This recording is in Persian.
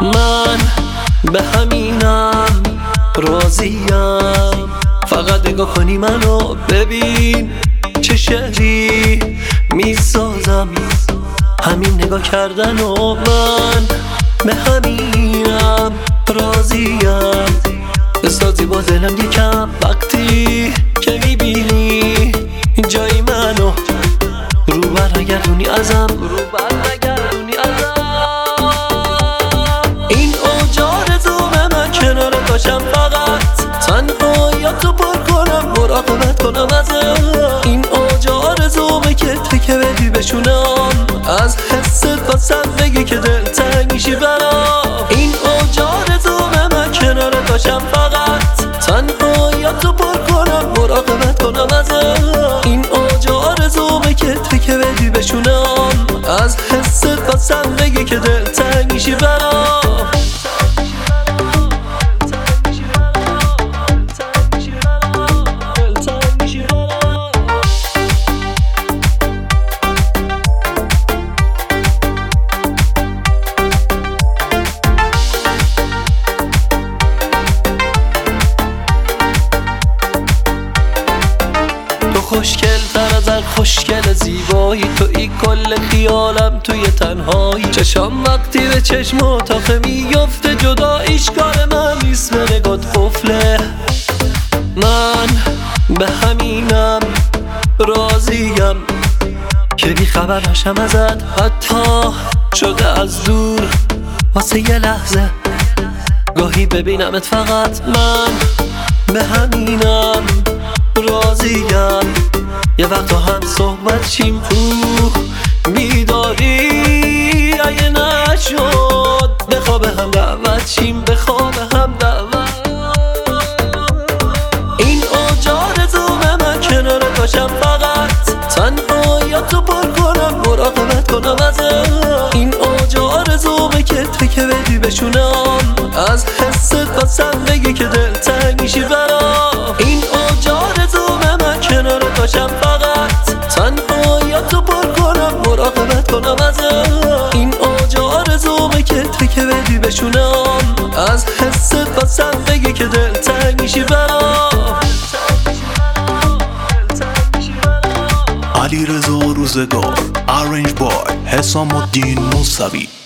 من به همینم راضیم، فقط نگاه کنی منو ببین چه شعری میسازم، همین نگاه کردن و من به همینم راضیم. بسازی با دلم یکم وقتی که میبینی جای منو، رو برنگردونی ازم، این اوجا رزومه من کنار باشم، فقط تنهاییاتو پر کنم، مراقبت کنم ازم. این اوجا رزومه که تکه بدی بشونم، از حست واسم بگی که دلتنگ میشی برام. این اوجا رزومه من کنار باشم، فقط تنهاییاتو پر کنم، مراقبت کنم ازم. این اوجا رزومه که تکه بدی بشونم، از حست واسم بگی که دلتنگ میشی برام. تو خوشگل تر از هر خوشگل زیبایی، توی کل خیالم توی تنهایی. چشام وقتی به چشم اتاقه میفته، جداییش کار من نیست، به نگات قفله. من به همینم راضیم که بی خبر نشم ازت، حتی شده از دور واسه یه لحظه گاهی ببینمت. فقط من به همینم راضیم، یه وقتا هم صحبت چیم تو بیداری، اگه نشد به خواب هم دعوت چیم، به خواب هم دعوت. این اوجا رزومه من کنارت باشم، فقط تنهاییاتو پر کنم، مراقبت کنم ازم. این اوجا رزومه که تکه بدی بشونم، از حست واسم بگی که دلتنگ میشی برام. این اوجا رزومه من کنارت باشم، فقط تنهاییاتو پر کنم، مراقبت کنم ازم. این اوجا رزومه که تکه بدی بشونم، از حست واسم بگی که دلتنگ میشی برام. علیرضا روزگار، آرنج بای، حسام الدین موسوی.